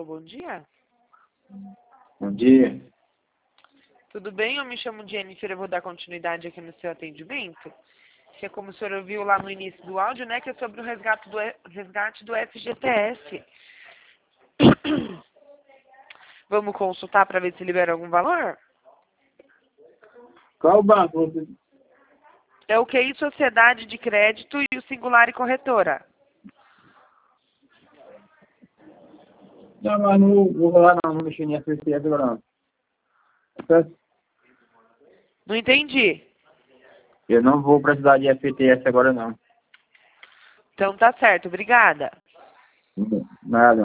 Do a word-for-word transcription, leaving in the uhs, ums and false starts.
bom dia. Bom dia. Tudo bem? Eu me chamo Jennifer, eu vou dar continuidade aqui no seu atendimento. Que é como o senhor ouviu lá no início do áudio, né? Que é sobre o resgate do, resgate do F G T S. Vamos consultar para ver se libera algum valor? Qual banco você... É o Q I Sociedade de Crédito e o Singular e Corretora. Não, mas não vou lá não, não mexer em F T S agora não. Certo? Não entendi. Eu não vou precisar de F T S agora não. Então tá certo, obrigada. Nada.